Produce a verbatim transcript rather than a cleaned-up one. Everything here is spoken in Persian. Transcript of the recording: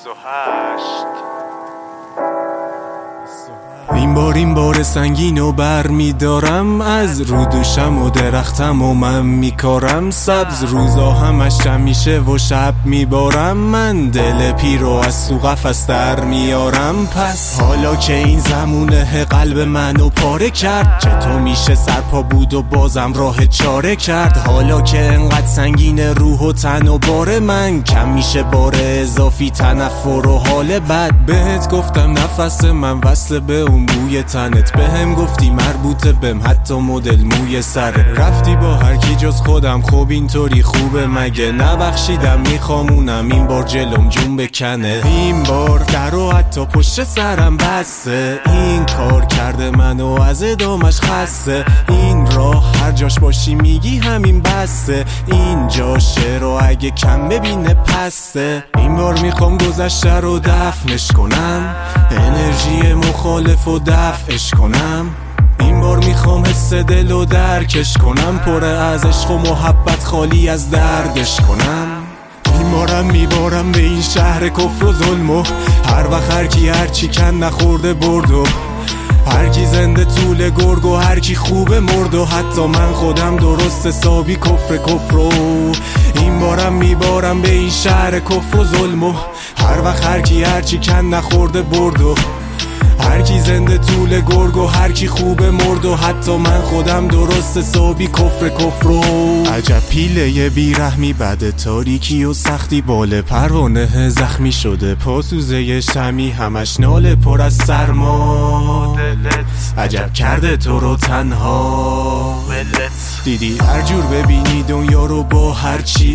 این بار این بار سنگینو بر میدارم، از رو دوشم و درختم و من میکارم. سبز روزا همش جمع میشه و شب میبارم، من دل پیرو از تو قفس در میارم. پس حالا که این زمونه قلب منو پاره کرد، چطور میشه سرپا بود و بازم راه چاره کرد؟ حالا که انقدر سنگین روح و تن و بار من، کم میشه بار اضافی تنفر و حال بد. بهت گفتم نفس من وصل به اون بوی تنت، بهم گفتی مربوطه بهم حتی مدل موی سرت. رفتی با هر کی جز خودم، خب اینطوری خوبه مگه؟ نبخشیدم میخوامونم این بار جلوم جون بکنه. این بار در و حتی پشت سرم بسته، این کار کرده منو از ادامش خسته. این راه هر جاش باشی میگی همین بسته، این جاشه رو اگه کم ببینه پسته. این بار میخوام گذشته رو دفنش کنم، انرژی مخالف و دفعش کنم. این بار میخوام حس دل و درکش کنم، پر از عشق و محبت خالی از دردش کنم. این بارم میبارم به این شهر کفر و ظلم و هر وقت هر کی هر چی کن نخورده برد و هر کی زنده طول گرگ و هر کی خوبه مرد و حتی من خودم درست حسابی کفر کفر و این بارم میبارم به این شهر کفر و ظلم و هر وقت هر کی هر چی کن نخورده برد و هر کی زنده طول گرگ و هر کی خوبه مرد و حتی من خودم درست حسابی کفر کفر و عجب پیله بیرحمی بده، تاریکی و سختی بال پروانه زخمی شده، پاسوزه شمی همش ناله پر از سرما. عجب کرده تو رو تنها، دیدی هر جور ببینی دنیا رو با هر چی